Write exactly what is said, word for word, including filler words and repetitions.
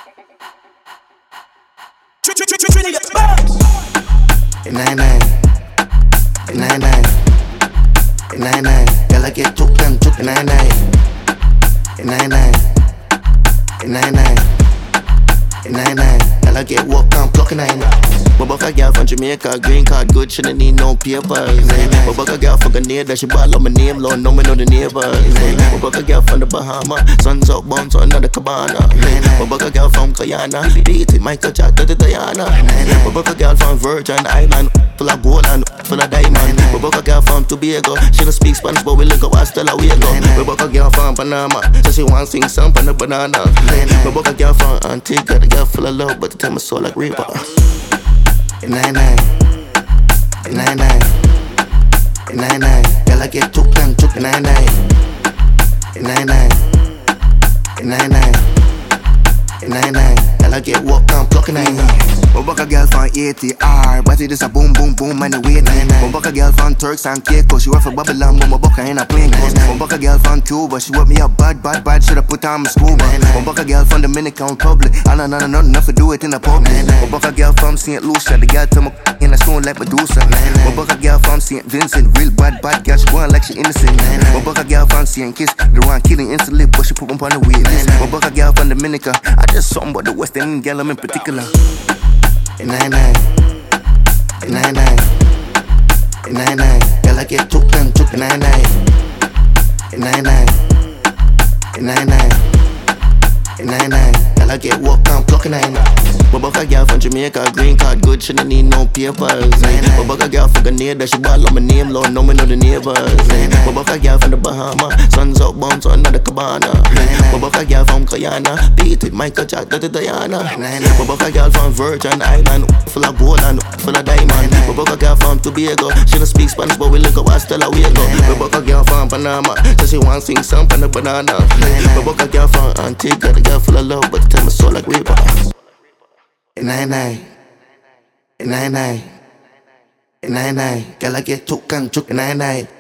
Nine nine, nine nine, nine nine. Girl, I get took and took nine nine, nine nine, nine nine, nine nine. Girl, I get walk and pluck nine. But buck a girl from Jamaica, green card good, she don't need no papers. But buck a girl from Grenada, she ball on my name, Lord, know me know the neighbors. But buck a girl from the Bahama, suns up, bounce on the cabana. But buck a girl from Guyana, beat it, Michael Jackson to Diana. But buck a girl from Virgin Island, full of gold and full of diamond. But buck a girl from Tobago, she don't speak Spanish, but we link up hasta la Viego. But buck a girl from Panama, so she wants sing some on the banana. But buck a girl from Antigua, the girl full of love, but the time is so like Reaper. Nine nine, nine nine, nine nine. Girl, I get took and took nine nine, nine nine, nine nine, nine nine. Girl, I get walk and pluck nine. But buck a girl from A T R, but it is a boom boom boom and the weight. But buck a girl from Turks and Caicos, she work for Babylon, but my buck her in a plane coast. But buck a girl from Cuba, she want me up bad bad bad, shoulda put on my scuba. But buck a girl from Dominican Republic, I know nothing enough to do it in a public. But buck a girl from Saint Lucia, the girl tell me in a stone like Medusa. But buck a girl from Saint Vincent, real bad bad girl, she going like she innocent. But buck a girl from Saint Kitts, the one killing instantly, but she put them on the wait list. But buck a girl from Dominica, I just something about the West Indian girl I'm in particular. Nine nine, nine nine, nine nine. Girl, I get took and took nine nine, nine nine, nine nine, nine nine. Girl, I get walk and pluck nine. But buck a girl from Jamaica, green card good, she don't need no papers. But buck a girl from Grenada, she ball on my name, Lord, know me know the neighbors. But buck a girl from the Bahama, suns up, bounce on the cabana. But buck a girl from Guyana, beat it, Michael Jackson to Diana. But buck a girl from Virgin Island, full of gold and full of diamond. But buck a girl from Tobago, she don't speak Spanish, but we link up hasta la Viego. But buck a girl from Panama, so she wants sing some on the banana. But buck a girl from Antigua, the girl full of love, but the time is so like Reaper. Nine nine, nine nine, nine nine. Girl, I get took and took nine nine.